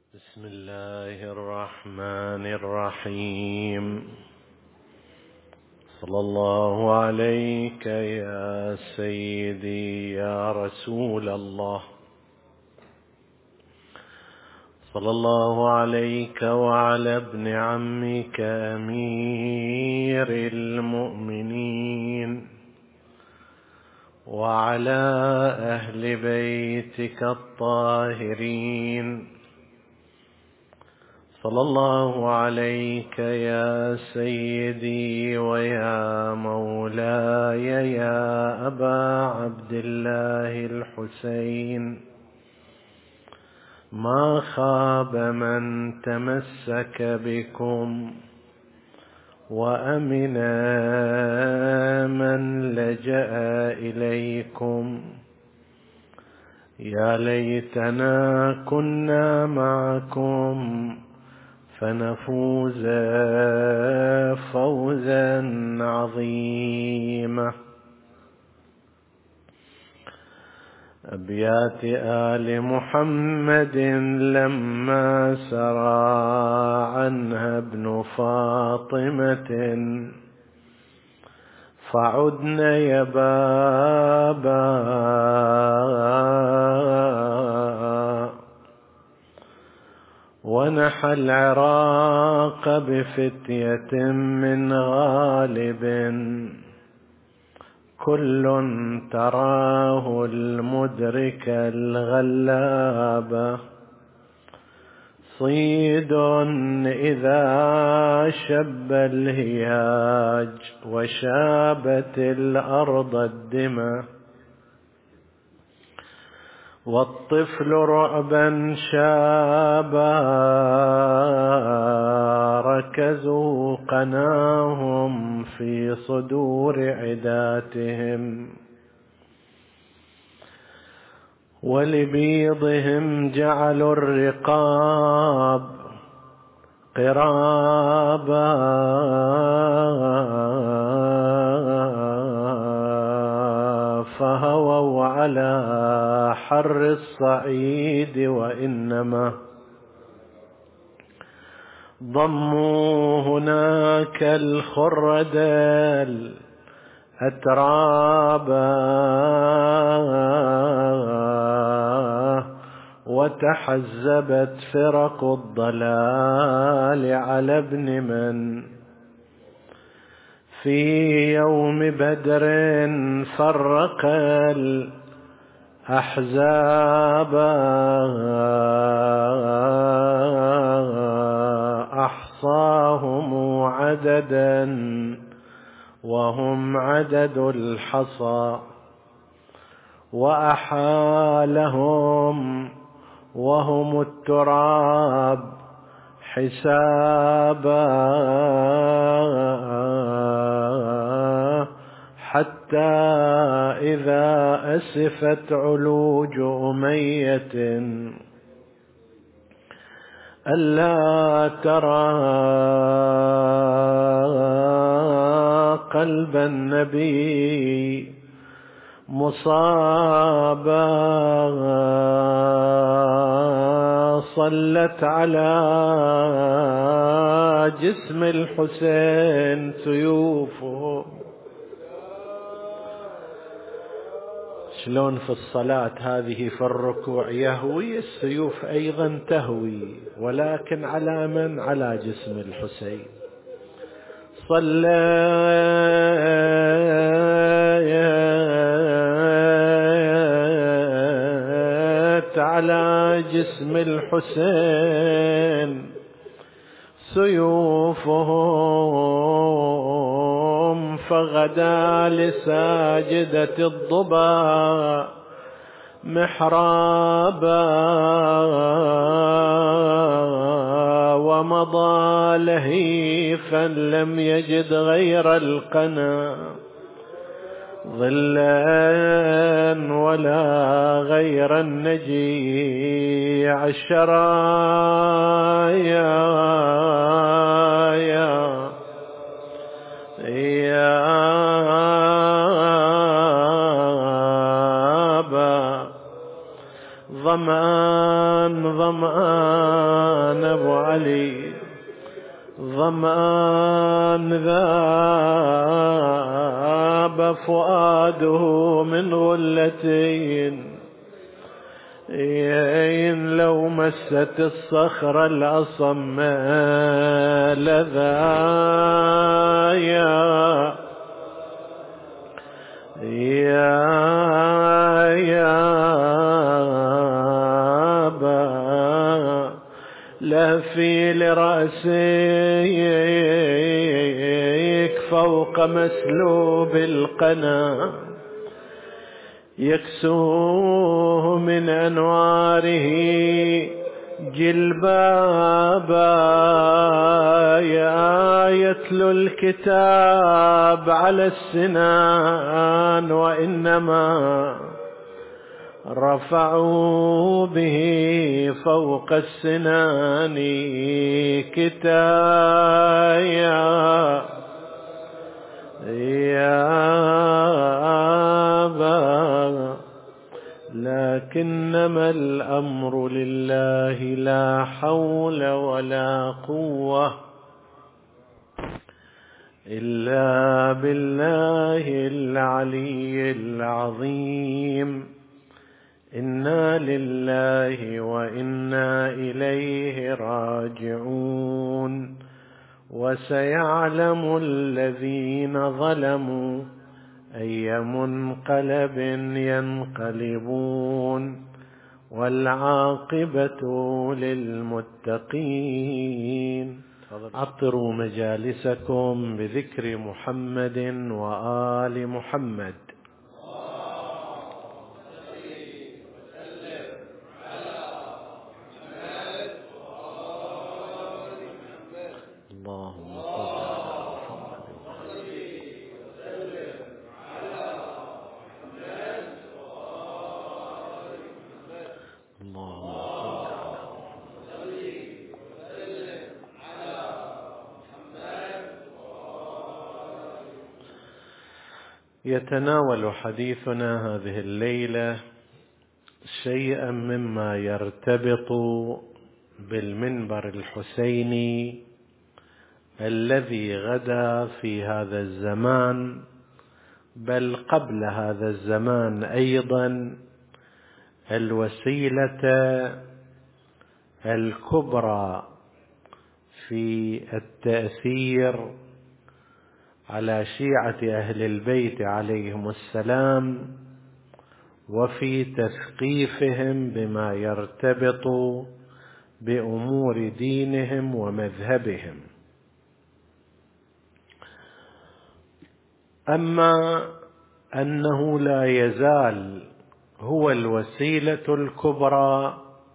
بسم الله الرحمن الرحيم. صلى الله عليك يا سيدي يا رسول الله، صلى الله عليك وعلى ابن عمك أمير المؤمنين وعلى أهل بيتك الطاهرين. صلى الله عليك يا سيدي ويا مولاي يا أبا عبد الله الحسين. ما خاب من تمسك بكم وأمن من لجأ إليكم. يا ليتنا كنا معكم فنفوز فوزا عظيما. أبيات آل محمد لما سرى عنها ابن فاطمة فعدن يا بابا، ونحى العراق بفتية من غالب كل تراه المدرك الغلاب. صيد إذا شب الهياج وشابت الأرض الدمى، والطفل رعبا شابا ركزوا قناهم في صدور عداتهم، ولبيضهم جعلوا الرقاب قرابا. فهووا على حر الصعيد وإنما ضموا هناك الخرد الأترابا، وتحزبت فرق الضلال على ابن من في يوم بدر فرق الأحزاب. أحصاهم عددا وهم عدد الحصى، وأحالهم وهم التراب حسابا، حتى إذا أسفت علوج أمية ألا ترى قلب النبي مصابا، صلت على جسم الحسين سيوفه. شلون في الصلاة هذه في الركوع يهوي، السيوف أيضا تهوي، ولكن على من؟ على جسم الحسين. صلت على جسم الحسين سيوفهم، فغدا لساجدة الضبا محرابا، ومضى لهيفا لم يجد غير القنا ظلا ولا غير النجيع الشرايا. ظمآن ظمآن أبو علي ظمآن ذاب فؤاده من غلتين لو مست الصخر الأصم لذا يا لهفي لرأسك فوق مسلوب القنا يكسوه من أنواره جلبابا يتلو الكتاب على السنان وإنما رفعوا به فوق السنان كتايا لكنما الأمر لله لا حول ولا قوة إلا بالله العلي العظيم. إنا لله وإنا إليه راجعون. وسيعلم الذين ظلموا أي منقلب ينقلبون والعاقبة للمتقين. عطروا مجالسكم بذكر محمد وآل محمد. يتناول حديثنا هذه الليلة شيئا مما يرتبط بالمنبر الحسيني الذي غدا في هذا الزمان، بل قبل هذا الزمان أيضا، الوسيلة الكبرى في التأثير على شيعة أهل البيت عليهم السلام وفي تثقيفهم بما يرتبط بأمور دينهم ومذهبهم. أما أنه لا يزال هو الوسيلة الكبرى،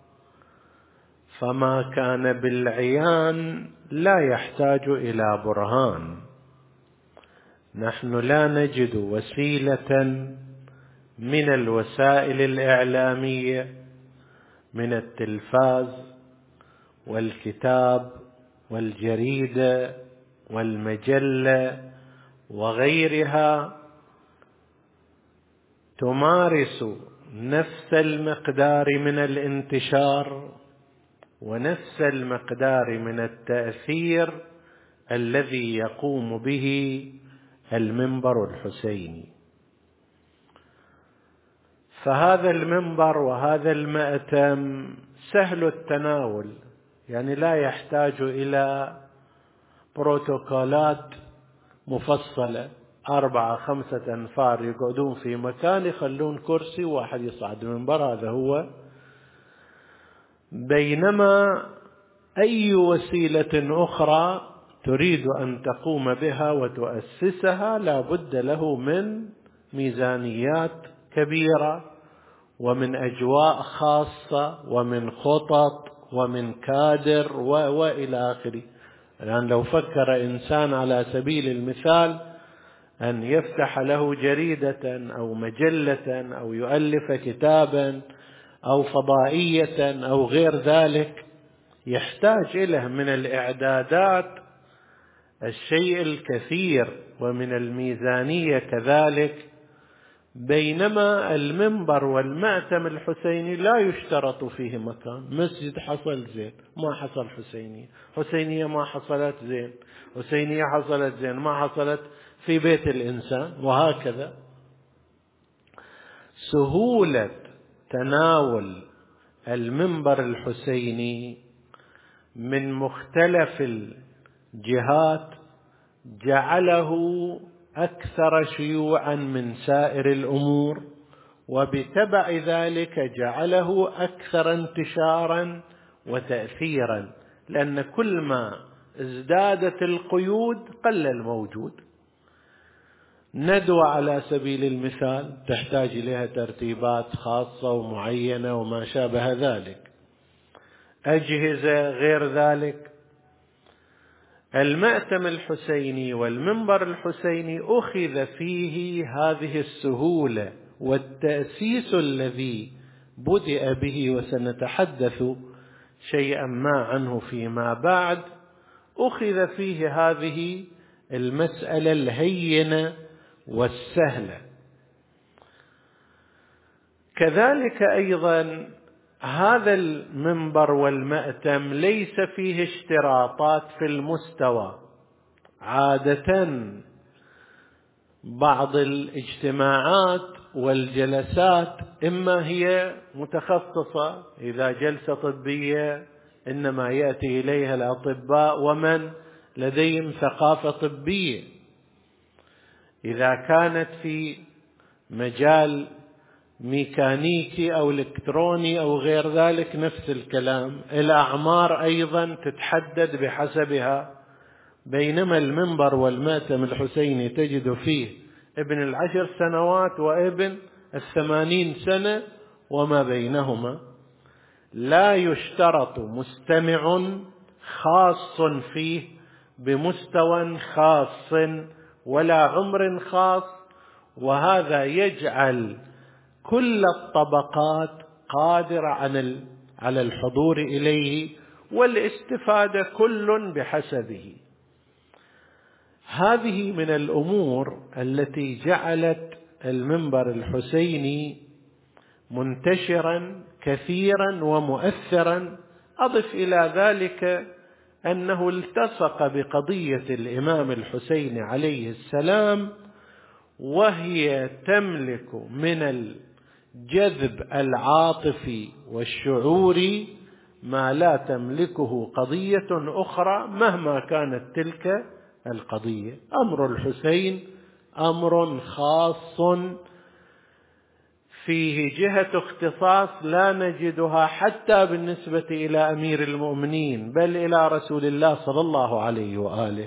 فما كان بالعيان لا يحتاج إلى برهان. نحن لا نجد وسيلة من الوسائل الإعلامية، من التلفاز والكتاب والجريدة والمجلة وغيرها، تمارس نفس المقدار من الانتشار ونفس المقدار من التأثير الذي يقوم به المنبر الحسيني. فهذا المنبر وهذا المأتم سهل التناول، يعني لا يحتاج إلى بروتوكولات مفصلة، 4-5 أنفار يقعدون في مكان يخلون كرسي واحد يصعد المنبر، هذا هو. بينما أي وسيلة أخرى تريد أن تقوم بها وتؤسسها لا بد له من ميزانيات كبيرة ومن أجواء خاصة ومن خطط ومن كادر وإلى آخره. الآن لو فكر إنسان على سبيل المثال أن يفتح له جريدة أو مجلة أو يؤلف كتابا أو فضائية أو غير ذلك، يحتاج إليه من الإعدادات الشيء الكثير ومن الميزانية كذلك بينما المنبر والمأتم الحسيني لا يشترط فيه مكان. مسجد حصل زين، ما حصل حسينية، حسينية ما حصلت زين، حسينية حصلت زين ما حصلت في بيت الإنسان، وهكذا. سهولة تناول المنبر الحسيني من مختلف الجهات جعله أكثر شيوعا من سائر الأمور، وبتبع ذلك جعله أكثر انتشارا وتأثيرا، لأن كل ما ازدادت القيود قل الموجود. ندوة على سبيل المثال تحتاج إليها ترتيبات خاصة ومعينة وما شابه ذلك، أجهزة غير ذلك. المأتم الحسيني والمنبر الحسيني أخذ فيه هذه السهولة والتأسيس الذي بدأ به، وسنتحدث شيئا ما عنه فيما بعد. أخذ فيه هذه المسألة الهينة والسهلة. كذلك أيضا هذا المنبر والمأتم ليس فيه اشتراطات في المستوى. عادة بعض الاجتماعات والجلسات إما هي متخصصة، إذا جلسة طبية إنما يأتي إليها الأطباء ومن لديهم ثقافة طبية. إذا كانت في مجال ميكانيكي أو إلكتروني أو غير ذلك نفس الكلام. الأعمار أيضا تتحدد بحسبها، بينما المنبر والمأتم الحسيني تجد فيه ابن 10 سنوات وابن 80 سنة وما بينهما. لا يشترط مستمع خاص فيه بمستوى خاص ولا عمر خاص، وهذا يجعل كل الطبقات قادرة على الحضور إليه والاستفادة كل بحسبه. هذه من الأمور التي جعلت المنبر الحسيني منتشرا كثيرا ومؤثرا. أضف إلى ذلك أنه التصق بقضية الإمام الحسين عليه السلام، وهي تملك من الجذب العاطفي والشعوري ما لا تملكه قضية أخرى مهما كانت تلك القضية. أمر الحسين أمر خاص فيه جهة اختصاص لا نجدها حتى بالنسبة إلى أمير المؤمنين، بل إلى رسول الله صلى الله عليه وآله.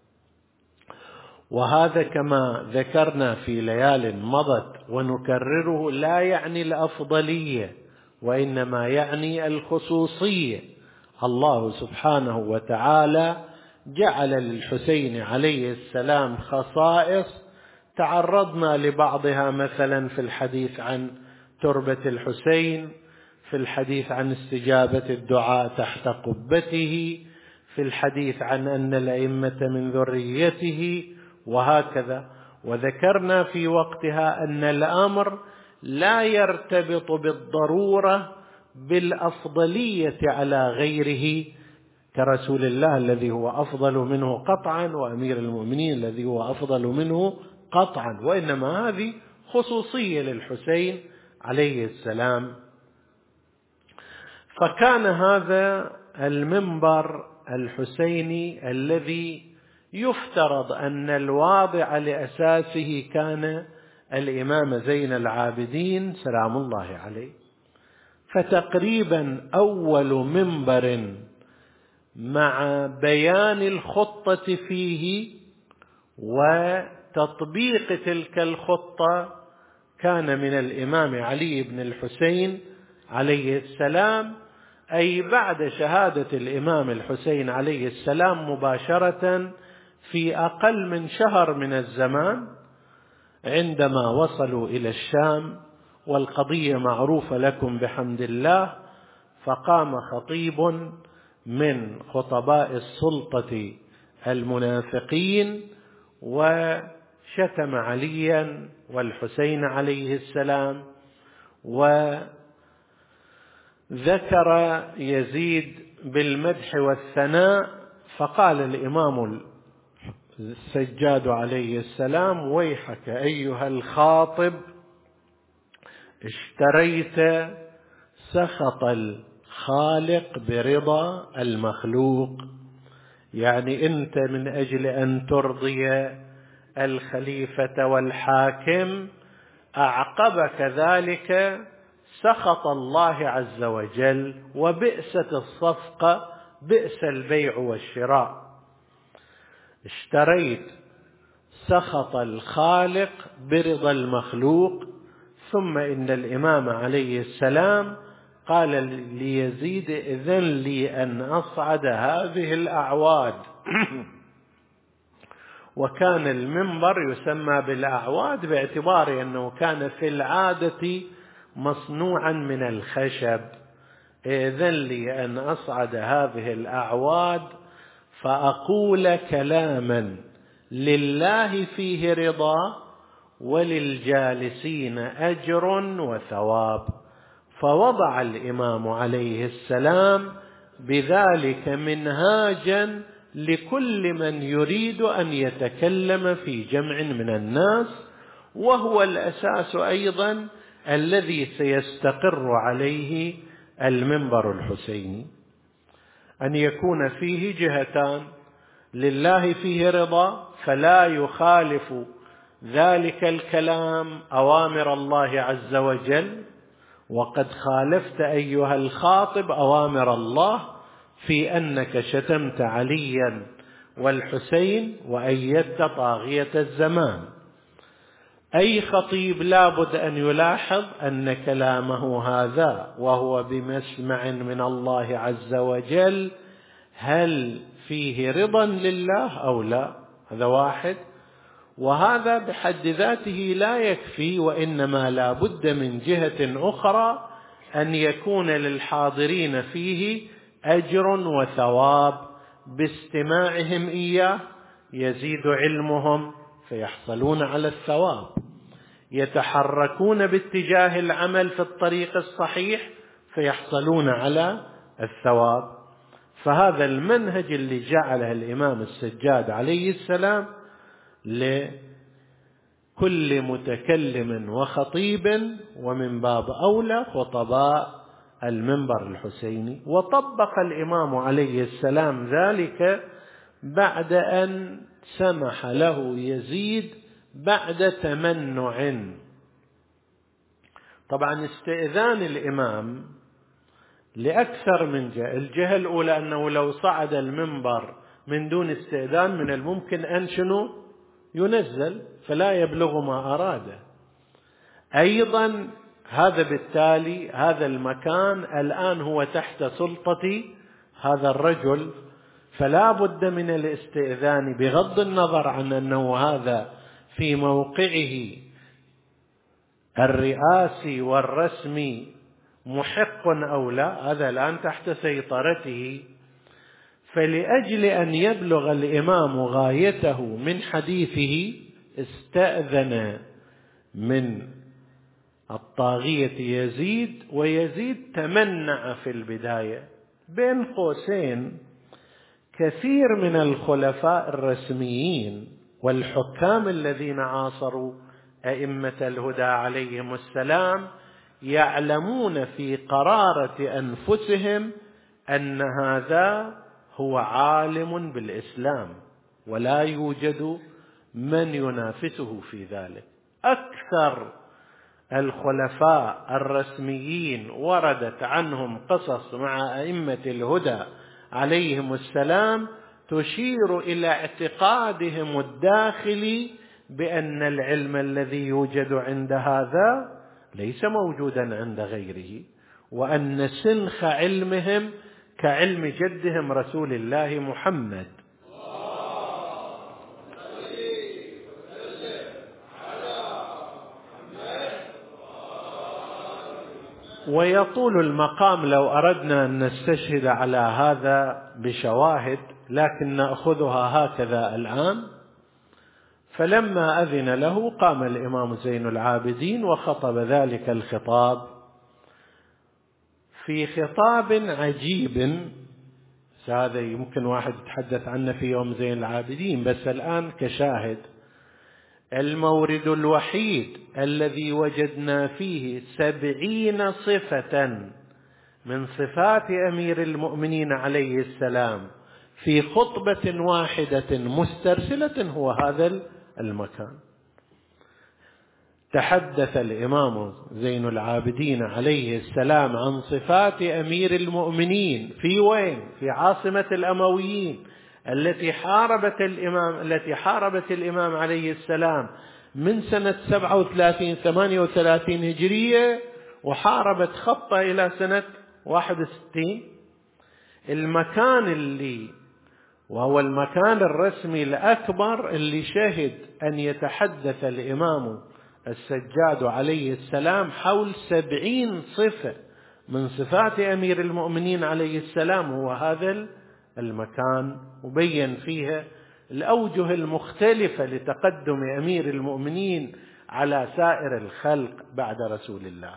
وهذا كما ذكرنا في ليال مضت ونكرره لا يعني الأفضلية، وإنما يعني الخصوصية. الله سبحانه وتعالى جعل للحسين عليه السلام خصائص تعرضنا لبعضها، مثلا في الحديث عن تربة الحسين، في الحديث عن استجابة الدعاء تحت قبته، في الحديث عن أن الأئمة من ذريته، وهكذا. وذكرنا في وقتها أن الأمر لا يرتبط بالضرورة بالأفضلية على غيره، كرسول الله الذي هو أفضل منه قطعا، وأمير المؤمنين الذي هو أفضل منه قطعا، وإنما هذه خصوصية للحسين عليه السلام. فكان هذا المنبر الحسيني الذي يفترض أن الواضع لأساسه كان الإمام زين العابدين سلام الله عليه. فتقريبا أول منبر مع بيان الخطة فيه وتطبيق تلك الخطة كان من الإمام علي بن الحسين عليه السلام، أي بعد شهادة الإمام الحسين عليه السلام مباشرة في أقل من شهر من الزمان، عندما وصلوا إلى الشام. والقضية معروفة لكم بحمد الله. فقام خطيب من خطباء السلطة المنافقين شتم عليا والحسين عليه السلام، وذكر يزيد بالمدح والثناء، فقال الإمام السجاد عليه السلام: ويحك أيها الخاطب، اشتريت سخط الخالق برضا المخلوق. يعني أنت من أجل أن ترضي الخليفة والحاكم أعقبك ذلك سخط الله عز وجل، وبئست الصفقة، بئس البيع والشراء. اشتريت سخط الخالق برضا المخلوق. ثم إن الإمام عليه السلام قال ليزيد: إذن لي أن أصعد هذه الأعواد. وكان المنبر يسمى بالأعواد باعتبار أنه كان في العادة مصنوعا من الخشب. إذن لي أن أصعد هذه الأعواد فأقول كلاما لله فيه رضا وللجالسين أجر وثواب. فوضع الإمام عليه السلام بذلك منهاجا لكل من يريد أن يتكلم في جمع من الناس، وهو الأساس أيضا الذي سيستقر عليه المنبر الحسيني، أن يكون فيه جهتان: لله فيه رضا فلا يخالف ذلك الكلام أوامر الله عز وجل، وقد خالفت أيها الخاطب أوامر الله في أنك شتمت عليا والحسين وأيدت طاغية الزمان. أي خطيب لابد أن يلاحظ أن كلامه هذا وهو بمسمع من الله عز وجل هل فيه رضا لله أو لا؟ هذا واحد. وهذا بحد ذاته لا يكفي، وإنما لا بد من جهة أخرى أن يكون للحاضرين فيه أجر وثواب باستماعهم إياه، يزيد علمهم فيحصلون على الثواب، يتحركون باتجاه العمل في الطريق الصحيح فيحصلون على الثواب. فهذا المنهج اللي جعله الإمام السجاد عليه السلام لكل متكلم وخطيب، ومن باب أولى خطباء المنبر الحسيني. وطبق الإمام عليه السلام ذلك بعد أن سمح له يزيد بعد تمنع. طبعا استئذان الإمام لأكثر من جهة. الجهة الأولى أنه لو صعد المنبر من دون استئذان من الممكن أن ينزل فلا يبلغ ما أراده. أيضا هذا بالتالي هذا المكان الآن هو تحت سلطة هذا الرجل، فلا بد من الاستئذان بغض النظر عن أنه هذا في موقعه الرئاسي والرسمي محق أو لا، هذا الآن تحت سيطرته. فلأجل أن يبلغ الإمام غايته من حديثه استأذن من الطاغية يزيد، ويزيد تمنع في البداية. بين قوسين كثير من الخلفاء الرسميين والحكام الذين عاصروا أئمة الهدى عليهم السلام يعلمون في قرارة أنفسهم أن هذا هو عالم بالإسلام ولا يوجد من ينافسه في ذلك. أكثر الخلفاء الرسميين وردت عنهم قصص مع أئمة الهدى عليهم السلام تشير إلى اعتقادهم الداخلي بأن العلم الذي يوجد عند هذا ليس موجودا عند غيره، وأن سنخ علمهم كعلم جدهم رسول الله محمد. ويطول المقام لو أردنا أن نستشهد على هذا بشواهد، لكن نأخذها هكذا الآن. فلما أذن له قام الإمام زين العابدين وخطب ذلك الخطاب في خطاب عجيب. هذا يمكن واحد يتحدث عنه في يوم زين العابدين، بس الآن كشاهد. المورد الوحيد الذي وجدنا فيه 70 صفة من صفات أمير المؤمنين عليه السلام في خطبة واحدة مسترسلة هو هذا المكان. تحدث الإمام زين العابدين عليه السلام عن صفات أمير المؤمنين في وين؟ في عاصمة الأمويين التي حاربت الإمام عليه السلام من سنة 37-38 هجرية، وحاربت خطة إلى سنة 61. المكان وهو المكان الرسمي الأكبر اللي شهد أن يتحدث الإمام السجاد عليه السلام حول 70 صفة من صفات أمير المؤمنين عليه السلام هو هذا المكان، وبين فيها الأوجه المختلفة لتقدم أمير المؤمنين على سائر الخلق بعد رسول الله.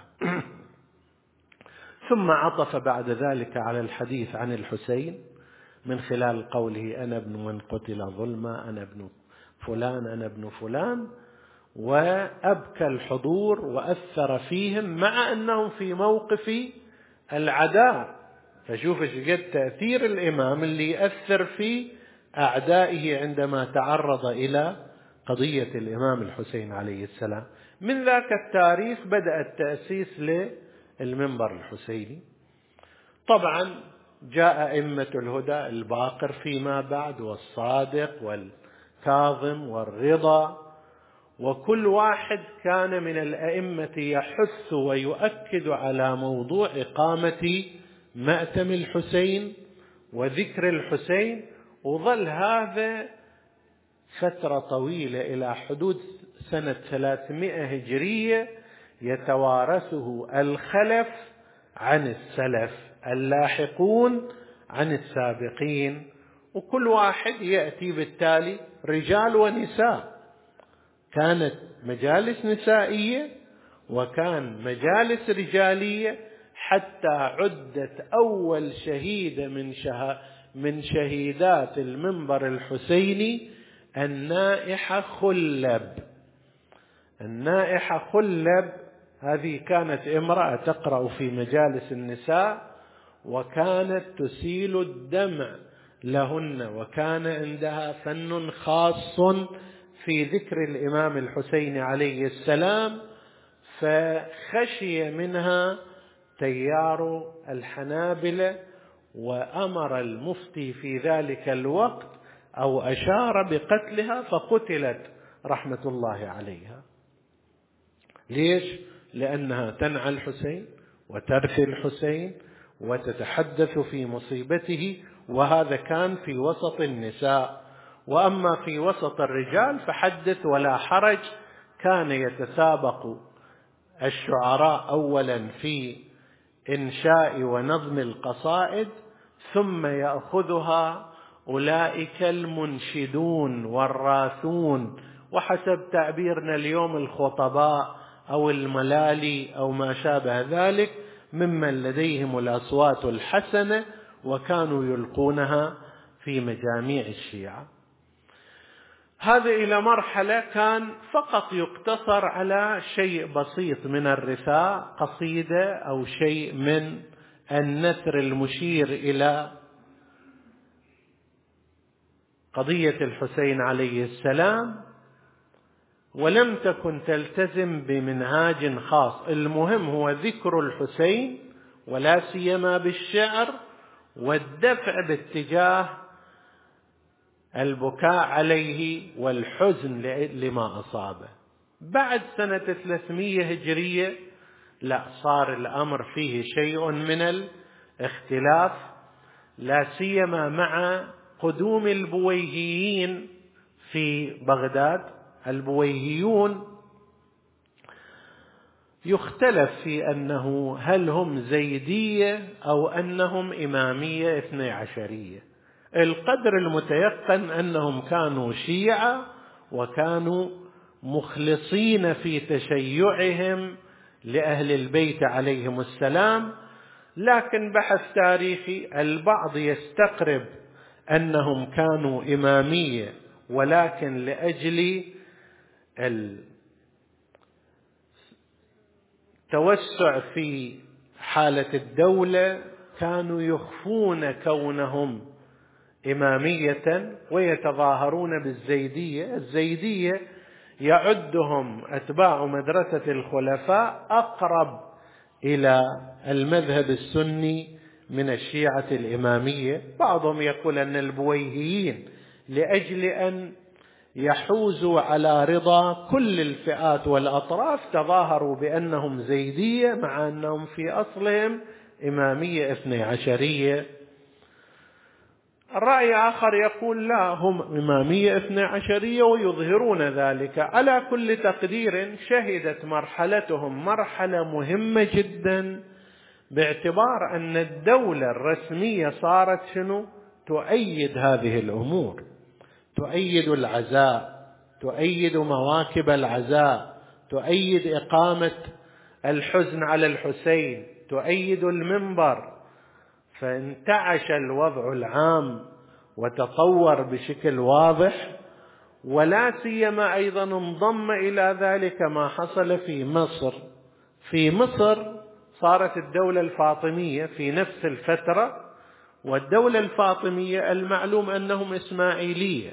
ثم عطف بعد ذلك على الحديث عن الحسين من خلال قوله أنا ابن من قتل ظلما، أنا ابن فلان، أنا ابن فلان، وأبكى الحضور وأثر فيهم مع أنهم في موقف العداء. فشوف قد تأثير الإمام اللي يأثر في أعدائه عندما تعرض إلى قضية الإمام الحسين عليه السلام. من ذاك التاريخ بدأ التأسيس للمنبر الحسيني. طبعا جاء أئمة الهدى الباقر فيما بعد، والصادق والكاظم والرضا، وكل واحد كان من الأئمة يحث ويؤكد على موضوع إقامة مأتم الحسين وذكر الحسين، وظل هذا فترة طويلة إلى حدود سنة 300 هجرية يتوارثه الخلف عن السلف، اللاحقون عن السابقين، وكل واحد يأتي بالتالي رجال ونساء. كانت مجالس نسائية وكان مجالس رجالية، حتى عدت أول شهيدة من شهيدات المنبر الحسيني النائحة خلب. النائحة خلب هذه كانت امرأة تقرأ في مجالس النساء، وكانت تسيل الدمع لهن، وكان عندها فن خاص في ذكر الإمام الحسين عليه السلام. فخشي منها تيار الحنابلة، وأمر المفتي في ذلك الوقت أو أشار بقتلها، فقتلت رحمة الله عليها. ليش؟ لأنها تنعى الحسين وترثي الحسين وتتحدث في مصيبته، وهذا كان في وسط النساء. وأما في وسط الرجال فحدث ولا حرج، كان يتسابق الشعراء أولا في إنشاء ونظم القصائد، ثم يأخذها أولئك المنشدون والراثون، وحسب تعبيرنا اليوم الخطباء أو الملالي أو ما شابه ذلك، ممن لديهم الأصوات الحسنة، وكانوا يلقونها في مجاميع الشيعة. هذا إلى مرحلة كان فقط يقتصر على شيء بسيط من الرثاء، قصيدة أو شيء من النثر المشير إلى قضية الحسين عليه السلام، ولم تكن تلتزم بمنهاج خاص. المهم هو ذكر الحسين، ولا سيما بالشعر، والدفع باتجاه البكاء عليه والحزن لما أصابه. بعد سنة 300 هجرية لا، صار الأمر فيه شيء من الاختلاف، لا سيما مع قدوم البويهيين في بغداد. البويهيون يختلف في أنه هل هم زيدية أو أنهم إمامية 12. القدر المتيقن أنهم كانوا شيعة، وكانوا مخلصين في تشيعهم لأهل البيت عليهم السلام. لكن بحث تاريخي البعض يستقرب أنهم كانوا إمامية، ولكن لأجل التوسع في حالة الدولة كانوا يخفون كونهم إمامية ويتظاهرون بالزيدية. الزيدية يعدهم أتباع مدرسة الخلفاء أقرب إلى المذهب السني من الشيعة الإمامية. بعضهم يقول أن البويهيين لأجل أن يحوزوا على رضا كل الفئات والأطراف تظاهروا بأنهم زيدية، مع أنهم في أصلهم إمامية 12. الرأي آخر يقول لا، هم إمامية 12 ويظهرون ذلك. على كل تقدير شهدت مرحلتهم مرحلة مهمة جدا، باعتبار أن الدولة الرسمية صارت تؤيد هذه الأمور، تؤيد العزاء، تؤيد مواكب العزاء، تؤيد إقامة الحزن على الحسين، تؤيد المنبر. فانتعش الوضع العام وتطور بشكل واضح. ولا سيما أيضا انضم إلى ذلك ما حصل في مصر. في مصر صارت الدولة الفاطمية في نفس الفترة، والدولة الفاطمية المعلوم أنهم إسماعيلية،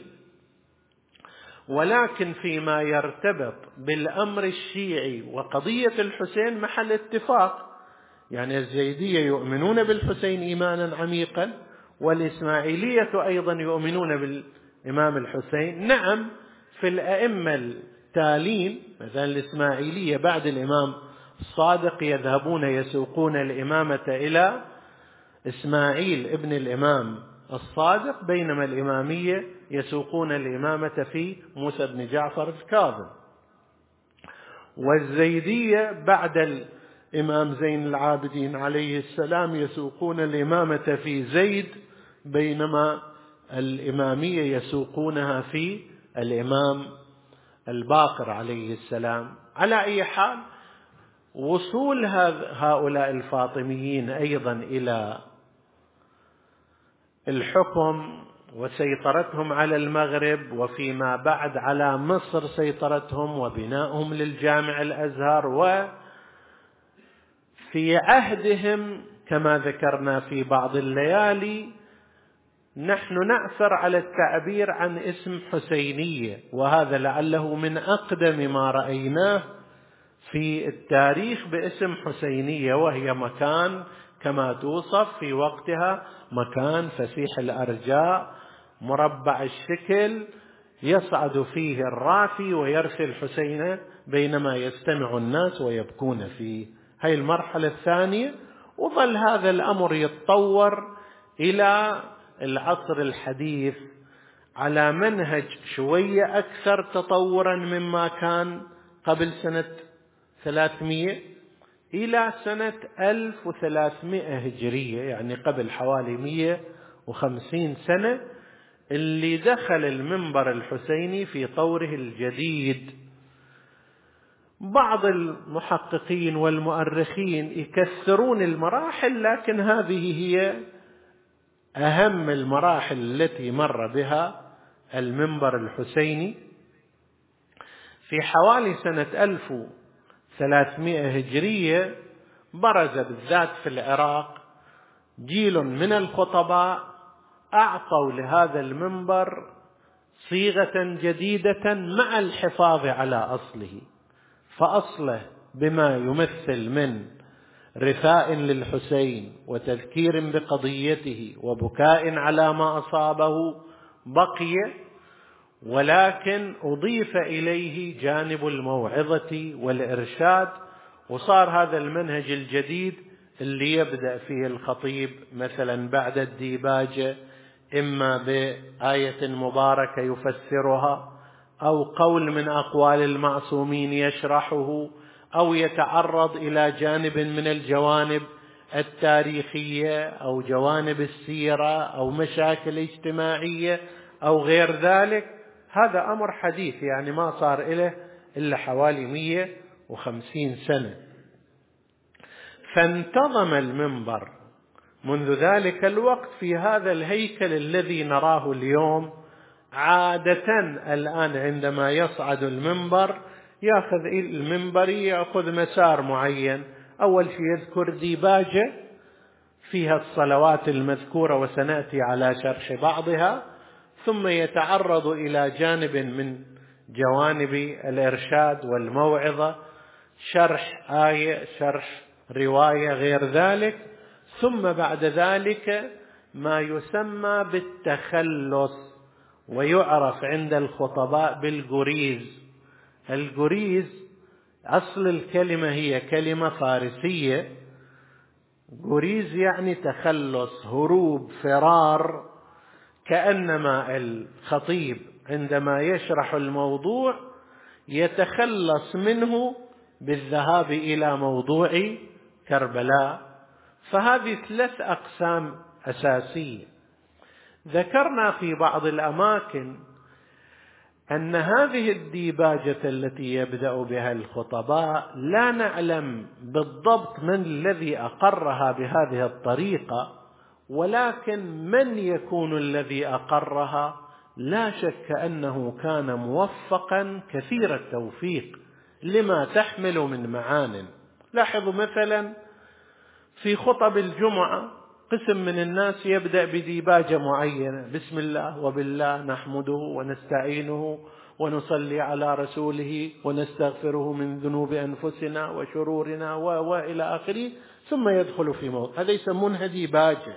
ولكن فيما يرتبط بالأمر الشيعي وقضية الحسين محل اتفاق. يعني الزيدية يؤمنون بالحسين إيمانا عميقا، والإسماعيلية أيضا يؤمنون بالإمام الحسين. نعم، في الأئمة التالين مثلا الإسماعيلية بعد الإمام الصادق يذهبون يسوقون الإمامة إلى إسماعيل ابن الإمام الصادق، بينما الإمامية يسوقون الإمامة في موسى بن جعفر الكاظم. والزيدية بعد الإمام زين العابدين عليه السلام يسوقون الإمامة في زيد، بينما الإمامية يسوقونها في الإمام الباقر عليه السلام. على أي حال، وصول هؤلاء الفاطميين أيضا إلى الحكم وسيطرتهم على المغرب، وفيما بعد على مصر سيطرتهم وبنائهم للجامع الأزهر، وفي عهدهم كما ذكرنا في بعض الليالي نحن نأثر على التعبير عن اسم حسينية، وهذا لعله من أقدم ما رأيناه في التاريخ باسم حسينية، وهي مكان كما توصف في وقتها مكان فسيح الأرجاء مربع الشكل يصعد فيه الرافي ويرثي الحسين بينما يستمع الناس ويبكون فيه. هذه المرحلة الثانية. وظل هذا الأمر يتطور إلى العصر الحديث على منهج شوية أكثر تطورا مما كان قبل سنة 300 إلى سنة 1300 هجرية، يعني قبل حوالي 150 سنة، اللي دخل المنبر الحسيني في طوره الجديد. بعض المحققين والمؤرخين يكثرون المراحل، لكن هذه هي أهم المراحل التي مر بها المنبر الحسيني. في حوالي سنة 1300 هجرية برز بالذات في العراق جيل من الخطباء أعطوا لهذا المنبر صيغة جديدة مع الحفاظ على أصله، فأصله بما يمثل من رثاء للحسين وتذكير بقضيته وبكاء على ما أصابه بقي، ولكن أضيف إليه جانب الموعظة والإرشاد، وصار هذا المنهج الجديد اللي يبدأ فيه الخطيب مثلا بعد الديباجة إما بآية مباركة يفسرها، أو قول من أقوال المعصومين يشرحه، أو يتعرض إلى جانب من الجوانب التاريخية أو جوانب السيرة أو مشاكل اجتماعية أو غير ذلك. هذا أمر حديث، يعني ما صار إله إلا حوالي 150 سنة. فانتظم المنبر منذ ذلك الوقت في هذا الهيكل الذي نراه اليوم. عادة الآن عندما يصعد المنبر يأخذ مسار معين. أول شيء يذكر ديباجة فيها الصلوات المذكورة وسنأتي على شرح بعضها، ثم يتعرض إلى جانب من جوانب الإرشاد والموعظة، شرح آية، شرح رواية، غير ذلك. ثم بعد ذلك ما يسمى بالتخلص، ويعرف عند الخطباء بالجريز. الجريز أصل الكلمة هي كلمة فارسية، جريز يعني تخلص، هروب، فرار. كأنما الخطيب عندما يشرح الموضوع يتخلص منه بالذهاب إلى موضوع كربلاء. فهذه 3 أقسام أساسية. ذكرنا في بعض الأماكن أن هذه الديباجة التي يبدأ بها الخطباء لا نعلم بالضبط من الذي أقرها بهذه الطريقة، ولكن من يكون الذي أقرها لا شك أنه كان موفقا كثير التوفيق لما تحمل من معان. لاحظوا مثلا في خطب الجمعة قسم من الناس يبدأ بديباجة معينة: بسم الله وبالله نحمده ونستعينه ونصلي على رسوله ونستغفره من ذنوب أنفسنا وشرورنا وإلى آخره، ثم يدخل في موضوع. هذا يسمونها ديباجة.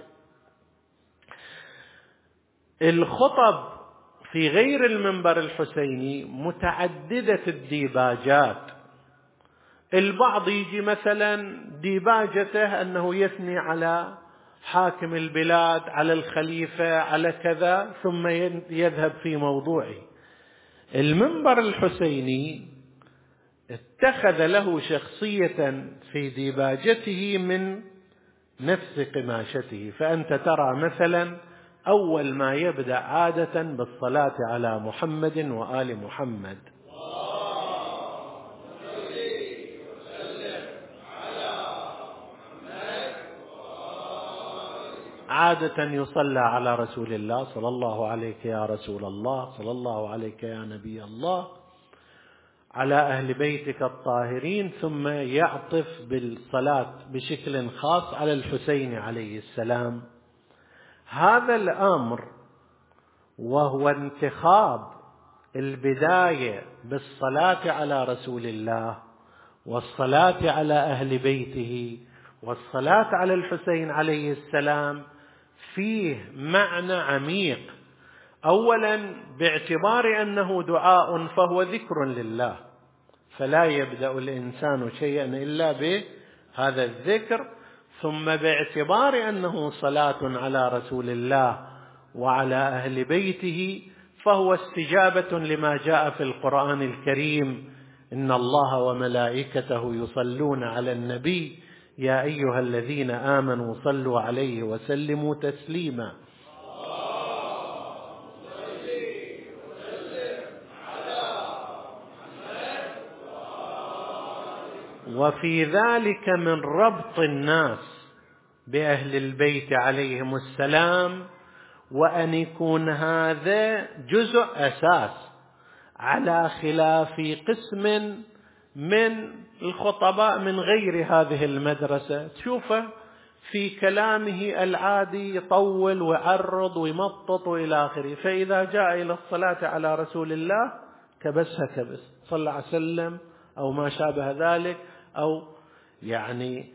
الخطب في غير المنبر الحسيني متعددة الديباجات. البعض يجي مثلا ديباجته أنه يثني على حاكم البلاد، على الخليفة، على كذا، ثم يذهب في موضوعه. المنبر الحسيني اتخذ له شخصية في ديباجته من نفس قماشته. فأنت ترى مثلا أول ما يبدأ عادة بالصلاة على محمد وآل محمد، عادة يصلى على رسول الله: صلى الله عليك يا رسول الله، صلى الله عليك يا نبي الله، على أهل بيتك الطاهرين، ثم يعطف بالصلاة بشكل خاص على الحسين عليه السلام. هذا الأمر وهو انتخاب البداية بالصلاة على رسول الله والصلاة على أهل بيته والصلاة على الحسين عليه السلام فيه معنى عميق. أولا باعتبار أنه دعاء فهو ذكر لله، فلا يبدأ الإنسان شيئا إلا بهذا الذكر. ثم باعتبار أنه صلاة على رسول الله وعلى أهل بيته فهو استجابة لما جاء في القرآن الكريم: إن الله وملائكته يصلون على النبي يا أيها الذين آمنوا صلوا عليه وسلموا تسليما. وفي ذلك من ربط الناس بأهل البيت عليهم السلام، وأن يكون هذا جزء أساس، على خلاف قسم من الخطباء من غير هذه المدرسة. تشوفه في كلامه العادي يطول ويعرض ويمطط وإلى آخره، فإذا جاء إلى الصلاة على رسول الله كبسها كبس، صلى الله عليه وسلم أو ما شابه ذلك، أو يعني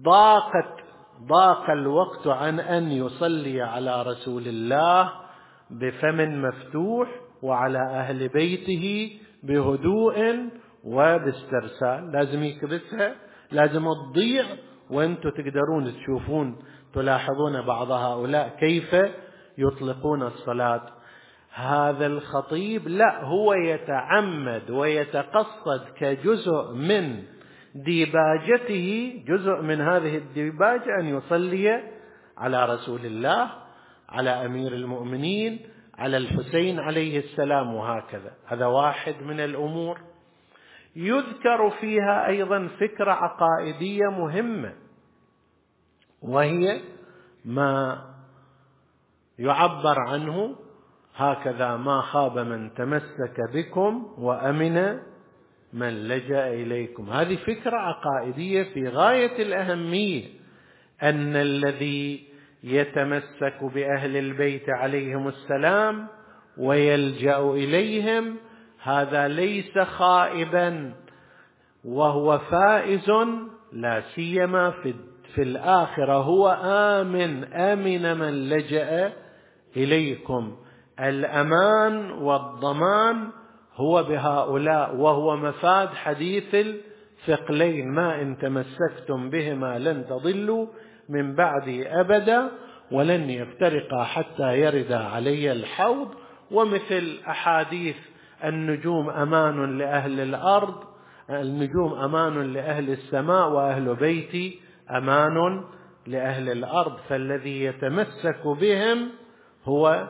ضاق الوقت عن أن يصلي على رسول الله بفم مفتوح وعلى أهل بيته بهدوء وباسترسال. لازم يكبسها، لازم تضيع. وانتم تقدرون تشوفون تلاحظون بعض هؤلاء كيف يطلقون الصلاة. هذا الخطيب لا، هو يتعمد ويتقصد كجزء من ديباجته، جزء من هذه الديباجة، أن يصلي على رسول الله، على أمير المؤمنين، على الحسين عليه السلام وهكذا. هذا واحد من الأمور. يذكر فيها أيضا فكرة عقائدية مهمة، وهي ما يعبر عنه هكذا: ما خاب من تمسك بكم وأمن من لجأ إليكم. هذه فكرة عقائدية في غاية الأهمية، أن الذي يتمسك بأهل البيت عليهم السلام ويلجأ إليهم هذا ليس خائبا، وهو فائز، لا سيما في الآخرة. هو آمن من لجأ إليكم. الأمان والضمان هو بهؤلاء، وهو مفاد حديث الثقلين: ما إن تمسكتم بهما لن تضلوا من بعدي أبدا ولن يفترقا حتى يرد علي الحوض. ومثل أحاديث النجوم أمان لأهل الأرض، النجوم أمان لأهل السماء، وأهل بيتي أمان لأهل الأرض. فالذي يتمسك بهم هو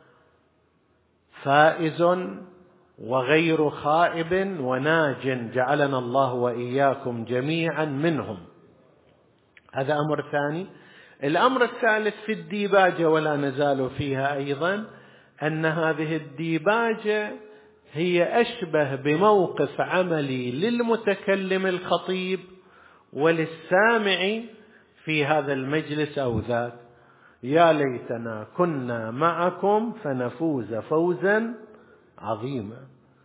فائز وغير خائب وناج، جعلنا الله وإياكم جميعا منهم. هذا أمر ثاني. الأمر الثالث في الديباجة، ولا نزال فيها أيضا، أن هذه الديباجة هي أشبه بموقف عملي للمتكلم الخطيب وللسامع في هذا المجلس أو ذاك: يا ليتنا كنا معكم فنفوز فوزا عظيما.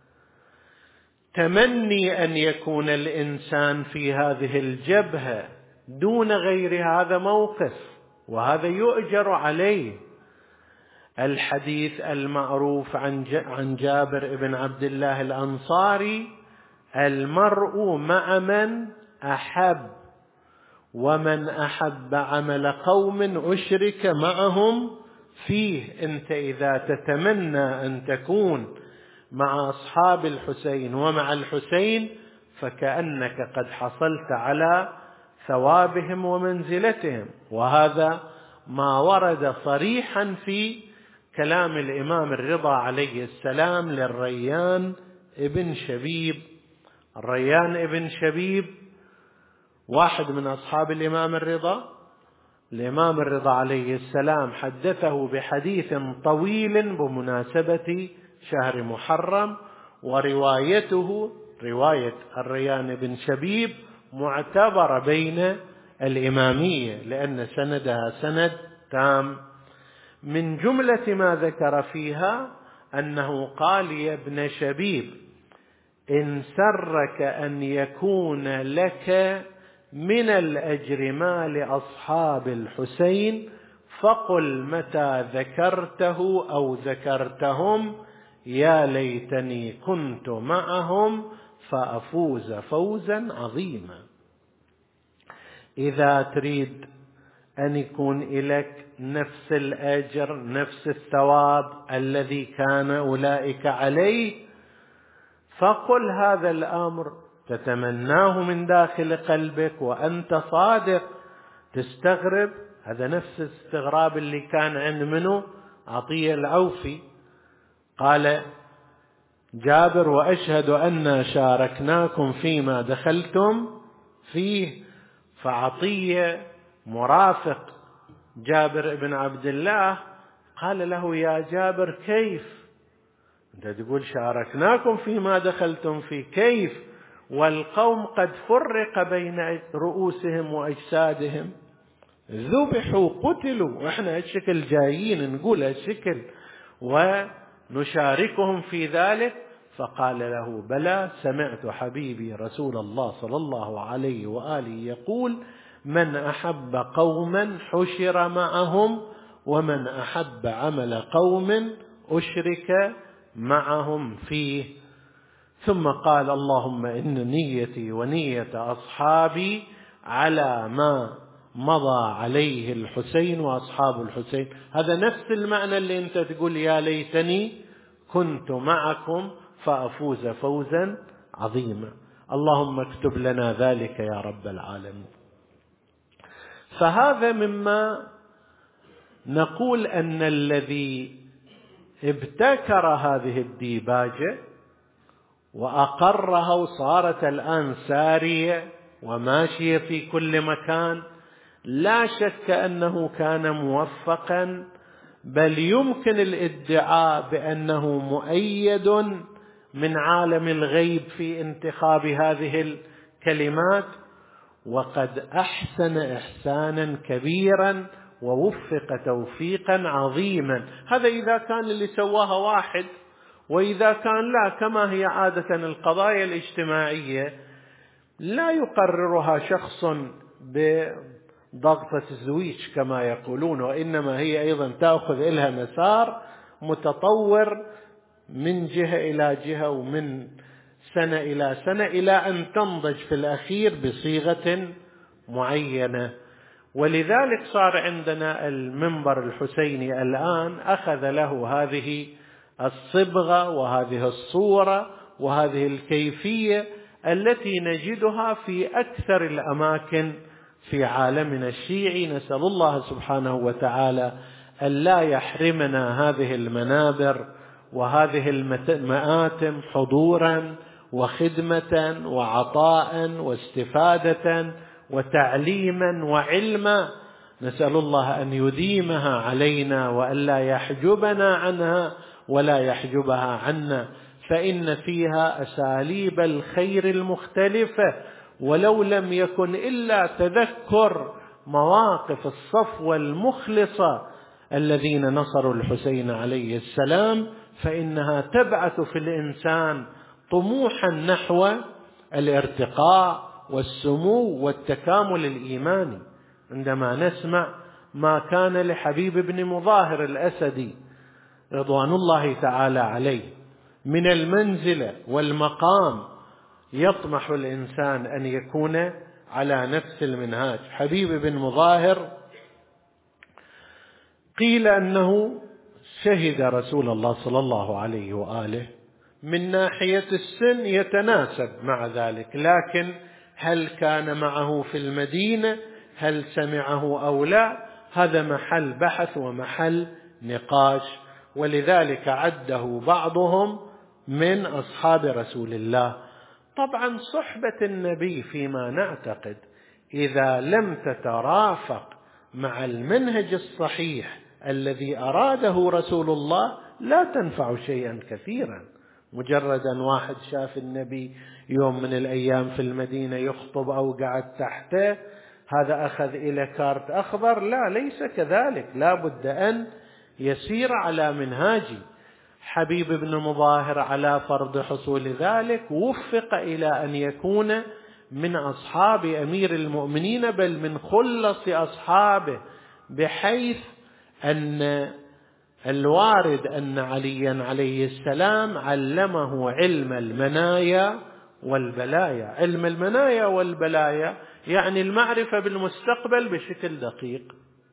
تمني أن يكون الإنسان في هذه الجبهة دون غير هذا موقف، وهذا يؤجر عليه. الحديث المعروف عن جابر بن عبد الله الأنصاري: المرء مع من أحب، ومن أحب عمل قوم أشرك معهم فيه. أنت إذا تتمنى أن تكون مع أصحاب الحسين ومع الحسين فكأنك قد حصلت على ثوابهم ومنزلتهم. وهذا ما ورد صريحا في كلام الإمام الرضا عليه السلام للريان ابن شبيب. الريان ابن شبيب واحد من أصحاب الإمام الرضا. الإمام الرضا عليه السلام حدثه بحديث طويل بمناسبة شهر محرم، وروايته رواية الريان بن شبيب معتبرة بين الإمامية لأن سندها سند تام. من جملة ما ذكر فيها أنه قال: يا ابن شبيب، إن سرك أن يكون لك من الأجر ما لأصحاب الحسين فقل متى ذكرته أو ذكرتهم: يا ليتني كنت معهم فأفوز فوزا عظيما. إذا تريد أن يكون لك نفس الأجر نفس الثواب الذي كان أولئك عليه فقل هذا الأمر، تتمناه من داخل قلبك وأنت صادق. تستغرب، هذا نفس الاستغراب اللي كان عند منه عطية العوفي. قال جابر: وأشهد أن شاركناكم فيما دخلتم فيه. فعطية مرافق جابر بن عبد الله قال له: يا جابر، كيف أنت تقول شاركناكم فيما دخلتم فيه؟ كيف والقوم قد فرق بين رؤوسهم وأجسادهم، ذبحوا قتلوا، وإحنا هالشكل جايين نقول هالشكل ونشاركهم في ذلك؟ فقال له: بلى، سمعت حبيبي رسول الله صلى الله عليه وآله يقول: من أحب قوما حشر معهم، ومن أحب عمل قوم أشرك معهم فيه. ثم قال: اللهم إن نيتي ونية أصحابي على ما مضى عليه الحسين وأصحاب الحسين. هذا نفس المعنى اللي أنت تقول: يا ليتني كنت معكم فأفوز فوزا عظيما. اللهم اكتب لنا ذلك يا رب العالمين. فهذا مما نقول أن الذي ابتكر هذه الديباجة وأقرها وصارت الآن سارية وماشية في كل مكان. لا شك أنه كان موفقا، بل يمكن الادعاء بأنه مؤيد من عالم الغيب في انتخاب هذه الكلمات، وقد أحسن إحسانا كبيرا ووفق توفيقا عظيما. هذا إذا كان اللي سواها واحد، وإذا كان لا، كما هي عادة القضايا الاجتماعية لا يقررها شخص بضغطة الزويج كما يقولون، وإنما هي أيضا تأخذ إلها مسار متطور من جهة إلى جهة ومن سنة إلى سنة إلى أن تنضج في الأخير بصيغة معينة. ولذلك صار عندنا المنبر الحسيني الآن أخذ له هذه الصبغة وهذه الصورة وهذه الكيفية التي نجدها في أكثر الأماكن في عالمنا الشيعي. نسأل الله سبحانه وتعالى ألا يحرمنا هذه المنابر وهذه المآتم حضورا وخدمة وعطاء واستفادة وتعليما وعلما. نسأل الله أن يديمها علينا وألا يحجبنا عنها ولا يحجبها عنا، فإن فيها أساليب الخير المختلفة، ولو لم يكن إلا تذكر مواقف الصفوة المخلصة الذين نصروا الحسين عليه السلام، فإنها تبعث في الإنسان طموحا نحو الارتقاء والسمو والتكامل الإيماني. عندما نسمع ما كان لحبيب بن مظاهر الأسدي رضوان الله تعالى عليه من المنزلة والمقام، يطمح الإنسان أن يكون على نفس المنهاج. حبيب بن مظاهر قيل أنه شهد رسول الله صلى الله عليه وآله، من ناحية السن يتناسب مع ذلك، لكن هل كان معه في المدينة، هل سمعه أو لا، هذا محل بحث ومحل نقاش. ولذلك عده بعضهم من أصحاب رسول الله. طبعا صحبة النبي فيما نعتقد إذا لم تترافق مع المنهج الصحيح الذي أراده رسول الله لا تنفع شيئا كثيرا. مجرد أن واحد شاف النبي يوم من الأيام في المدينة يخطب أو قعد تحته هذا أخذ إلى كارت أخضر، لا، ليس كذلك، لا بد أن يسير على منهاجي. حبيب بن مظاهر على فرض حصول ذلك وفق إلى أن يكون من أصحاب أمير المؤمنين، بل من خلص أصحابه، بحيث أن الوارد أن عليا عليه السلام علمه علم المنايا والبلايا. علم المنايا والبلايا يعني المعرفة بالمستقبل بشكل دقيق،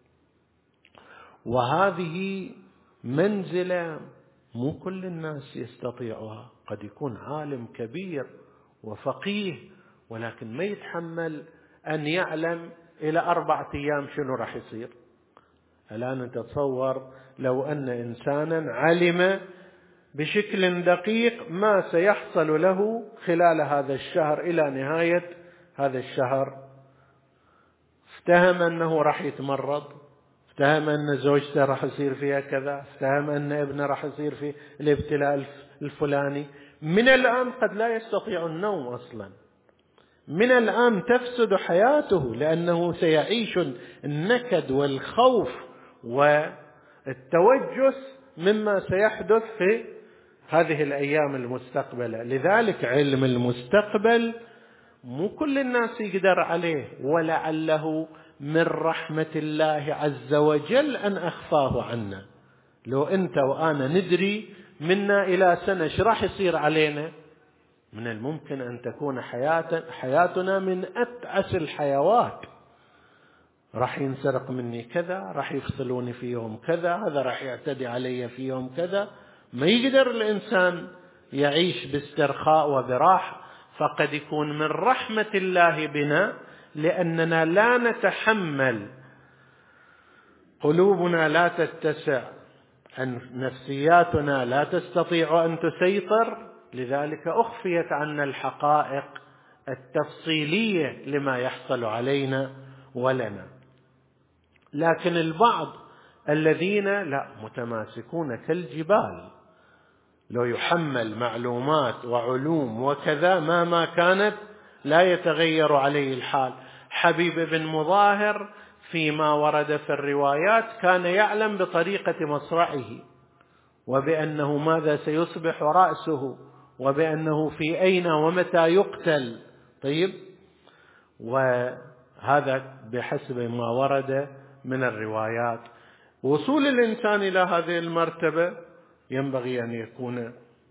وهذه منزلة مو كل الناس يستطيعها. قد يكون عالم كبير وفقيه ولكن ما يتحمل أن يعلم إلى 4 أيام شنو راح يصير. الآن تتصور لو أن إنسانا علم بشكل دقيق ما سيحصل له خلال هذا الشهر إلى نهاية هذا الشهر، افتهم أنه راح يتمرض، افتهم أن زوجته راح يصير فيها كذا، افتهم أن ابنه راح يصير في الابتلاء الفلاني، من الآن قد لا يستطيع النوم أصلا، من الآن تفسد حياته، لأنه سيعيش النكد والخوف والتوجس مما سيحدث في هذه الأيام المستقبلة. لذلك علم المستقبل مو كل الناس يقدر عليه، ولعله من رحمة الله عز وجل أن أخفاه عنا. لو أنت وأنا ندري منا إلى سنة ايش راح يصير علينا، من الممكن أن تكون حياتنا من أتعس الحيوات. راح ينسرق مني كذا، راح يفصلوني في يوم كذا، هذا راح يعتدي علي في يوم كذا. ما يقدر الإنسان يعيش باسترخاء وبراحة. فقد يكون من رحمة الله بنا لأننا لا نتحمل، قلوبنا لا تتسع، أن نفسياتنا لا تستطيع أن تسيطر، لذلك أخفيت عنا الحقائق التفصيلية لما يحصل علينا ولنا. لكن البعض الذين لا متماسكون كالجبال، لو يحمل معلومات وعلوم وكذا مهما كانت لا يتغير عليه الحال. حبيب بن مظاهر فيما ورد في الروايات كان يعلم بطريقة مصرعه، وبأنه ماذا سيصبح رأسه، وبأنه في أين ومتى يقتل. طيب، وهذا بحسب ما ورد من الروايات. وصول الإنسان إلى هذه المرتبة ينبغي أن يكون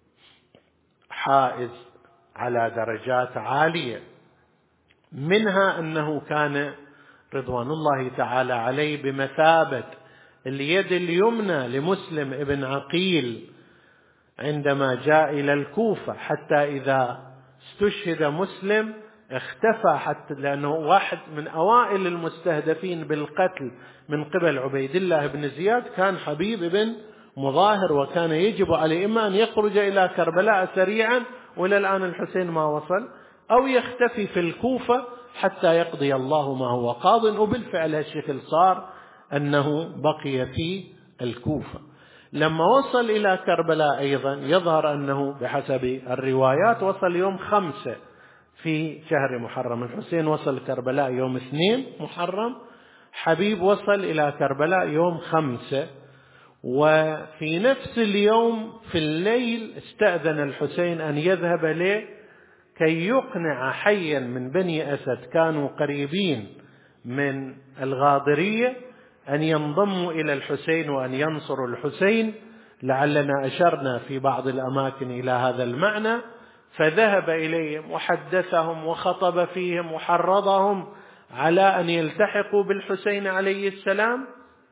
حائز على درجات عالية، منها أنه كان رضوان الله تعالى عليه بمثابة اليد اليمنى لمسلم ابن عقيل عندما جاء إلى الكوفة، حتى إذا استشهد مسلم اختفى، حتى لأنه واحد من أوائل المستهدفين بالقتل من قبل عبيد الله بن زياد كان حبيب بن مظاهر، وكان يجب عليه إما أن يخرج إلى كربلاء سريعا، وإلى الآن الحسين ما وصل، أو يختفي في الكوفة حتى يقضي الله ما هو قاض. وبالفعل الشكل صار أنه بقي في الكوفة. لما وصل إلى كربلاء أيضا يظهر أنه بحسب الروايات وصل يوم 5 في شهر محرم. الحسين وصل كربلاء يوم 2 محرم، حبيب وصل إلى كربلاء يوم 5. وفي نفس اليوم في الليل استأذن الحسين أن يذهب له كي يقنع حيا من بني أسد كانوا قريبين من الغاضرية أن ينضموا إلى الحسين وأن ينصروا الحسين. لعلنا أشرنا في بعض الأماكن إلى هذا المعنى. فذهب إليهم وحدثهم وخطب فيهم وحرضهم على أن يلتحقوا بالحسين عليه السلام.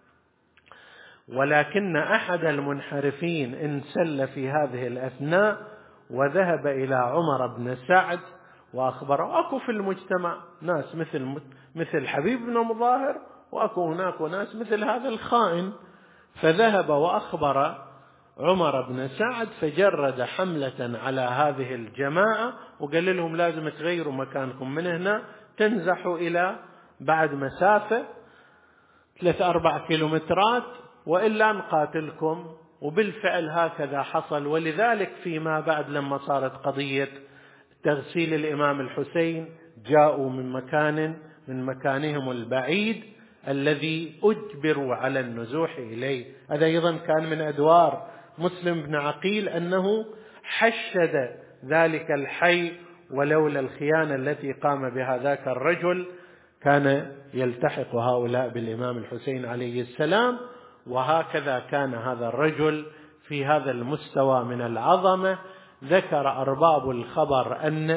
ولكن أحد المنحرفين انسل في هذه الأثناء وذهب إلى عمر بن سعد وأخبره. أكو في المجتمع ناس مثل حبيب بن مظاهر، وأكو هناك ناس مثل هذا الخائن. فذهب وأخبر عمر بن سعد، فجرد حملة على هذه الجماعة وقال لهم لازم تغيروا مكانكم من هنا، تنزحوا إلى بعد مسافة 3-4 كيلومترات، وإلا نقاتلكم. وبالفعل هكذا حصل. ولذلك فيما بعد لما صارت قضية تغسيل الإمام الحسين جاءوا من مكانهم البعيد الذي أجبروا على النزوح إليه. هذا أيضا كان من أدوار مسلم بن عقيل أنه حشد ذلك الحي، ولولا الخيانة التي قام بها ذاك الرجل كان يلتحق هؤلاء بالإمام الحسين عليه السلام. وهكذا كان هذا الرجل في هذا المستوى من العظمة. ذكر أرباب الخبر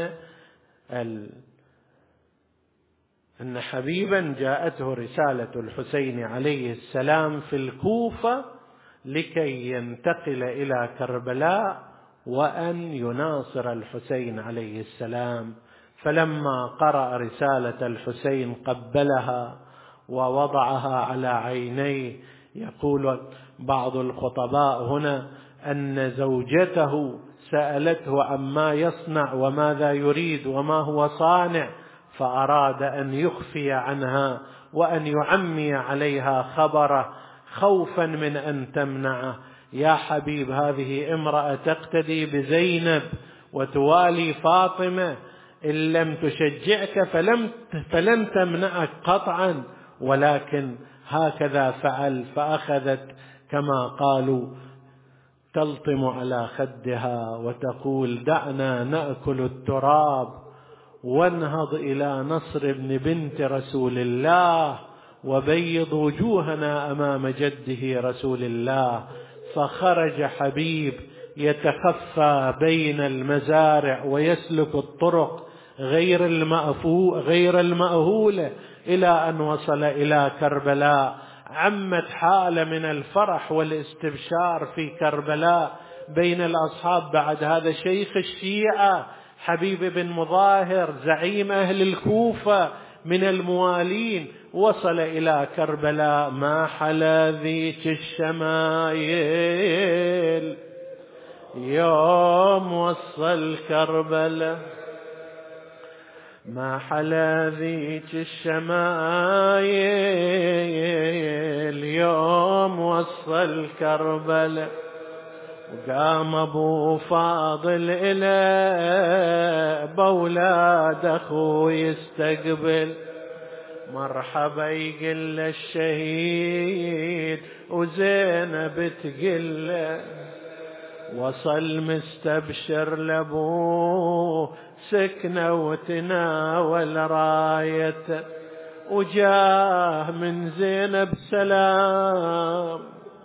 أن حبيبا جاءته رسالة الحسين عليه السلام في الكوفة لكي ينتقل إلى كربلاء وأن يناصر الحسين عليه السلام. فلما قرأ رسالة الحسين قبلها ووضعها على عينيه. يقول بعض الخطباء هنا أن زوجته سألته عما يصنع وماذا يريد وما هو صانع، فأراد أن يخفي عنها وأن يعمي عليها خبره خوفا من أن تمنعه. يا حبيب، هذه امرأة تقتدي بزينب وتوالي فاطمة، إن لم تشجعك فلن تمنعك قطعا، ولكن هكذا فعل. فأخذت كما قالوا تلطم على خدها وتقول دعنا نأكل التراب وانهض إلى نصر ابن بنت رسول الله وبيض وجوهنا أمام جده رسول الله. فخرج حبيب يتخفى بين المزارع ويسلك الطرق غير المأهولة إلى أن وصل إلى كربلاء. عمت حالة من الفرح والاستبشار في كربلاء بين الأصحاب بعد هذا شيخ الشيعة حبيب بن مظاهر زعيم أهل الكوفة من الموالين، وصل إلى كربلاء ما حلا ذيك الشمايل، يوم وصل كربلاء ما حلا ذيك الشمايل، يوم وصل كربلاء. وقام ابو فاضل إلى بولاد اخو يستقبل، مرحبا يقل الشهيد وزينب تقل. وصل مستبشر لابوه سكنه وتناول رايته، وجاه من زينب سلام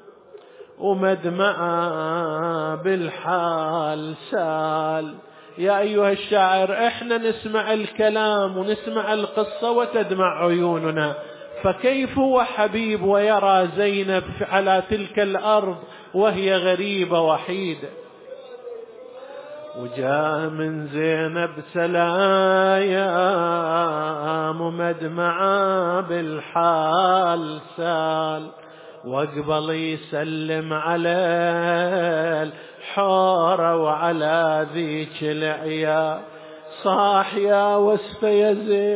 ومدمعه بالحال سال. يا أيها الشاعر، احنا نسمع الكلام ونسمع القصة وتدمع عيوننا، فكيف هو حبيب ويرى زينب على تلك الأرض وهي غريبة وحيدة؟ وجاء من زينب سلام ومدمعه بالحال سال، واقبل يسلم على الحورة وعلى ذيك العيال. صاح يا وسفة يا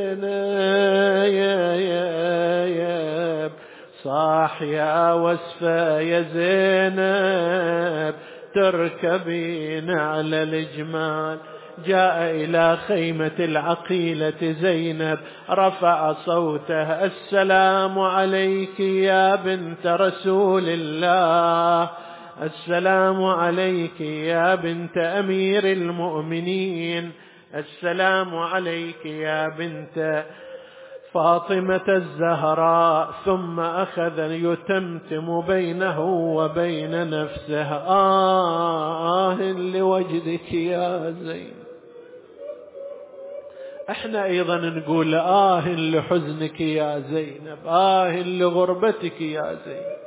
زينب، صاح يا وسفة يا زينب، تركبين على الجمال. جاء إلى خيمة العقيلة زينب، رفع صوته: السلام عليك يا بنت رسول الله، السلام عليك يا بنت أمير المؤمنين، السلام عليك يا بنت فاطمة الزهراء. ثم أخذ يتمتم بينه وبين نفسه: لوجدك يا زينب. احنا ايضا نقول لحزنك يا زينب، لغربتك يا زينب،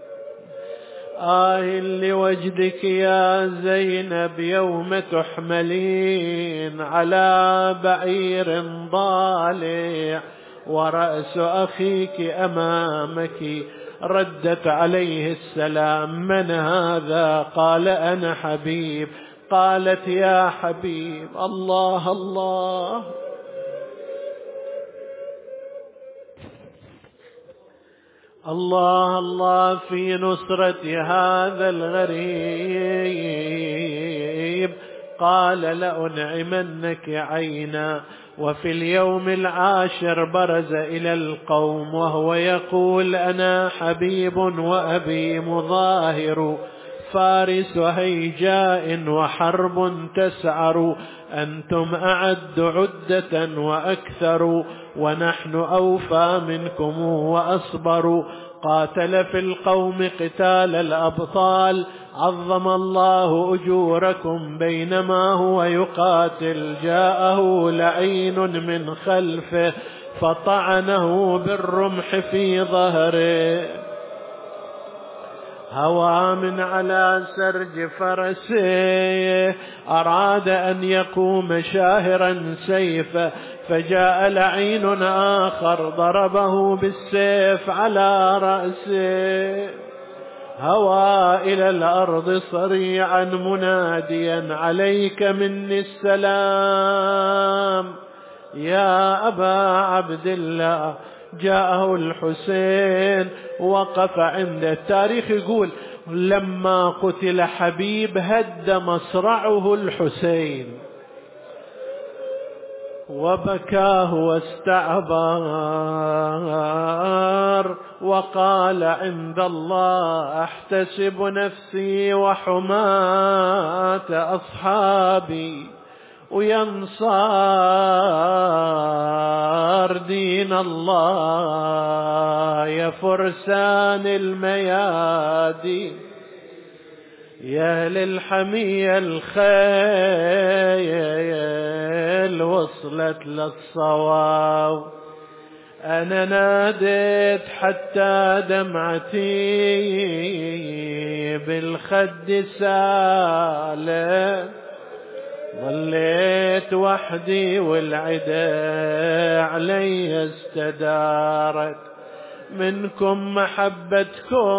لوجدك يا زينب، يوم تحملين على بعير ضالع ورأس أخيك أمامك. ردت عليه السلام: من هذا؟ قال: أنا حبيب. قالت: يا حبيب، الله الله، الله الله في نصرة هذا الغريب. قال: لأنعمنك عينا. وفي اليوم العاشر برز إلى القوم وهو يقول: أنا حبيب وأبي مظاهر، فارس هيجاء وحرب تسعر، أنتم أعد عدة وأكثر، ونحن أوفى منكم وأصبر. قاتل في القوم قتال الأبطال، عظم الله أجوركم. بينما هو يقاتل جاءه لعين من خلفه فطعنه بالرمح في ظهره، هوى من على سرج فرسه، أراد أن يقوم شاهرا سيفه، فجاء لعين آخر ضربه بالسيف على رأسه، هوى إلى الأرض صريعا مناديا: عليك مني السلام يا أبا عبد الله. جاءه الحسين وقف عند التاريخ، يقول: لما قتل حبيب هد مصرعه الحسين وبكاه واستعبر، وقال: عند الله أحتسب نفسي وحماة أصحابي، وينصار دين الله يا فرسان الميادين، يا للحمية الخيل وصلت للصواب. أنا ناديت حتى دمعتي بالخد سالت، ظليت وحدي والعدا علي استدارت. منكم محبتكم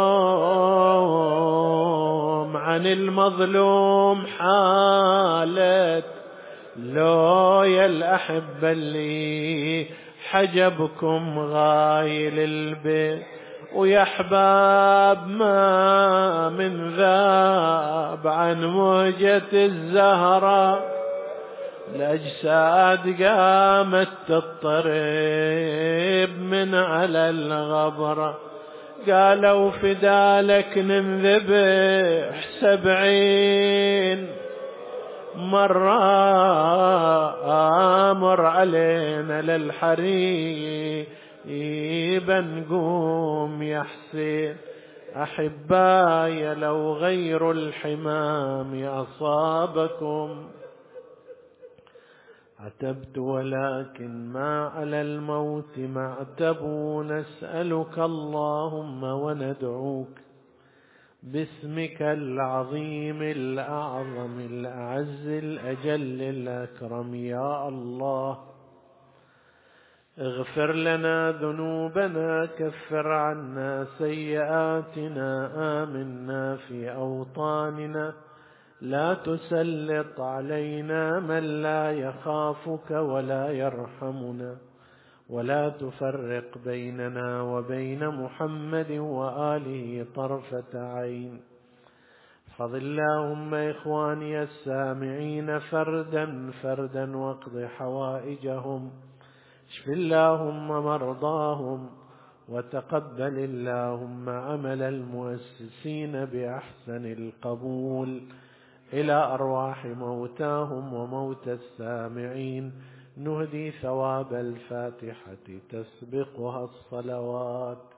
عن المظلوم حالت. لو يا الأحبة اللي حجبكم غايل البيت، ويا أحباب ما من ذاب عن موجة الزهرة، الأجساد قامت تضطرب من على الغبرة. قالوا فدالك ننذبح 70 مرة، مر علينا للحريب نقوم يا حسين. أحباي لو غير الحمام أصابكم، عتبت ولكن ما على الموت معتب. نسألك اللهم وندعوك باسمك العظيم الأعظم الأعز الأجل الأكرم. يا الله اغفر لنا ذنوبنا، كفر عنا سيئاتنا، آمنا في أوطاننا، لا تسلط علينا من لا يخافك ولا يرحمنا، ولا تفرق بيننا وبين محمد وآله طرفة عين. احفظ اللهم إخواني السامعين فردا فردا، واقض حوائجهم، اشف اللهم مرضاهم، وتقبل اللهم عمل المؤسسين بأحسن القبول. إلى أرواح موتاهم وموتى السامعين نهدي ثواب الفاتحة تسبقها الصلوات.